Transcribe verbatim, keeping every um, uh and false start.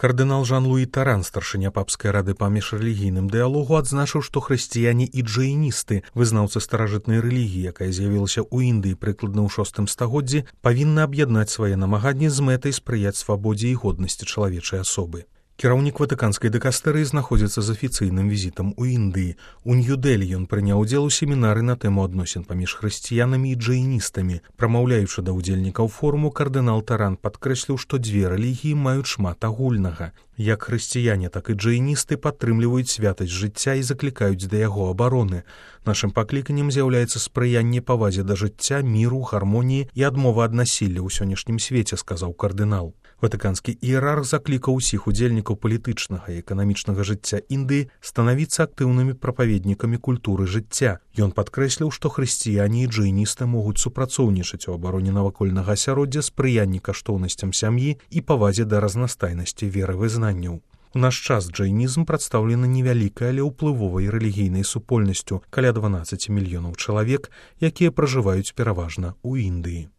Кардынал Жан-Луі Таран, старшыня папскай рады па міжрэлігійным дыялогу, адзначыў, што хрысціяне і джаіністы, вызнаўцы старажытнай рэлігіі, якая з'явілася ў Індыі прыкладна ў шостым стагоддзі, павінны аб'яднаць свае намаганні з мэтай спрыяць свабодзе і годнасці чалавечай асобы. Кіраўнік ватыканскай дыкастэрыі знаходзіцца з афіцыйным візітам у Індыі. У Нью-Дэлі ён прыняў удзел у семінары на тэму адносін паміж хрысціянамі і джаіністамі. Прамаўляючы да ўдзельнікаў форуму, кардынал Таран падкрэсліў, што дзве рэлігіі маюць шмат агульнага. Як хрысціяне, так і джаіністы падтрымліваюць святасць жыцця і заклікаюць да яго абароны. Нашым пакліканнем з'яўляецца спрыянне павазе да жыцця, міру, гармоніі і адмова ад насілля ў сённяшнім свеце, сказаў кардынал. Ватыканскі іерарх заклікаў усіх удзельнікаў палітычнага і эканамічнага жыцця Індыі станавіцца актыўнымі прапаведнікамі культуры жыцця. Ён падкрэсліў, што хрысціяне і джаіністы могуць супрацоўнічаць у абароне навакольнага асяроддзя, спрыянні каштоўнасцям сям'і і павазе да разнастайнасці веравызнанняў. У наш час джаінізм прадстаўлены невялікай, але ўплывовай рэлігійнай супольнасцю, каля дванаццаць мільёнаў чалавек, якія пражываюць пераважна ў Індыі.